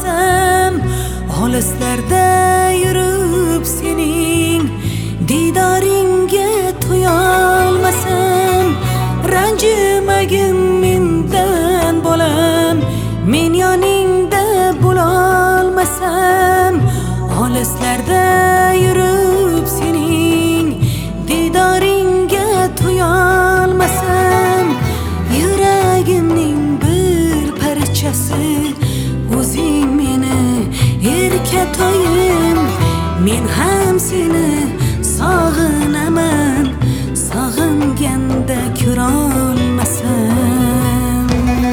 olmasam, olislarda yurib sening didoringga to'ya olmasam, ranjimagin mendan bolam, men yoningda bo'la olmasam, olislarda yurib sening didoringga to'ya olmasam, yuragimning bir parchasi o'zing meni erkatoyim, men ham seni sog'inaman, sog'inganda ko'rolmasam.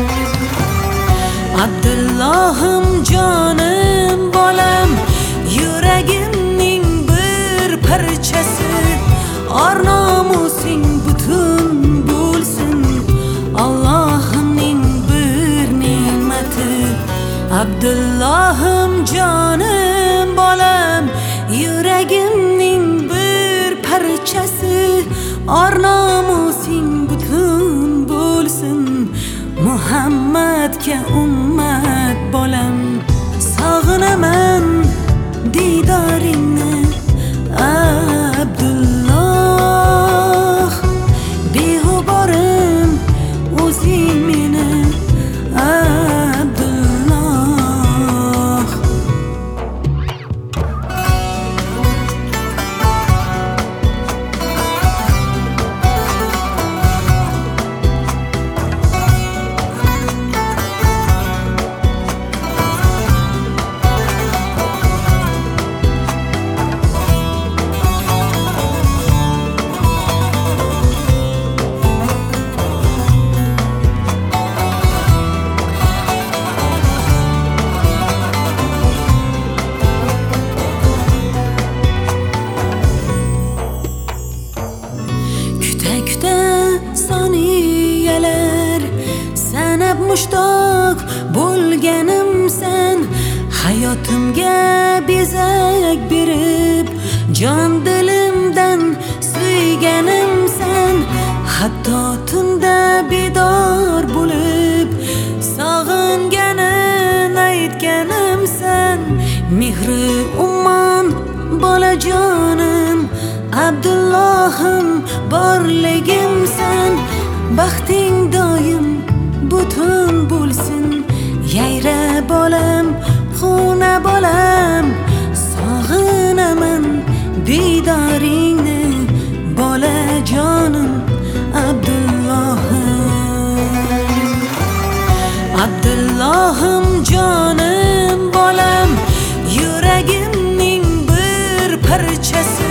Abdullohim jonim bolam, yuragimning bir parchasi, or nomusing butun bo'lsin, Allohimning bir ne'mati. Abdullohim jonim bolam, yuragimning bir parchasi, or nomusing butun bo'lsin, Muhammadga ummat bolam, sog'inaman didoringni Abdulloh, beg'uborim o'zing meni Abdulloh. Soniyalar sanab mushtoq bo'lganim sen, hayotimga bezak berib, jon dilimdan suyganim sen, hatto tunda bedor bo'lib sog'inganin aytganim sen, mehri ummon bolajonim Abdullohim borligim sen, baxting doim butun bo'lsin, yayra bolam, xona bolam, sog'inaman didoringni bolajonim Abdullohim. Abdullohim jonim bolam, yuragimning bir parchasi,